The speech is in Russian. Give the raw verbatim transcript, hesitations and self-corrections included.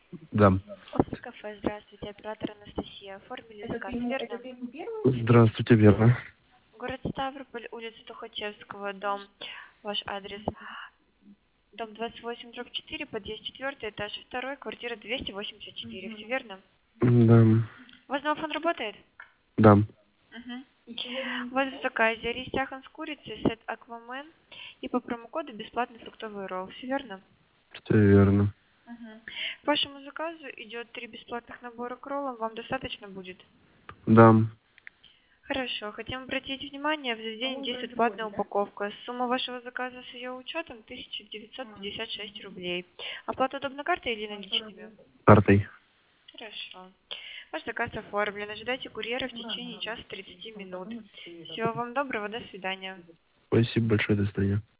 Да. Офис кафе, здравствуйте, оператор Анастасия. Оформили заказ, верно? Здравствуйте, верно. Город Ставрополь, улица Тухачевского, дом, ваш адрес. Дом двадцать восемь, дробь четыре, подъезд четвертый, этаж второй, квартира двести восемьдесят четыре, все верно? Да. У вас домофон работает? Да. Угу. У вас в заказе рис яхан с курицей, сет аквамен и по промокоду бесплатный фруктовый ролл, все верно? Все верно. Угу. К вашему заказу идет три бесплатных набора к роллам, вам достаточно будет? Да. Хорошо. Хотим обратить внимание, в заведении действует платная упаковка. Сумма вашего заказа с ее учетом тысяча девятьсот пятьдесят шесть рублей. Оплата удобно картой или наличными? Картой. Хорошо. Ваш заказ оформлен. Ожидайте курьера в течение часа тридцати минут. Всего вам доброго. До свидания. Спасибо большое, до свидания.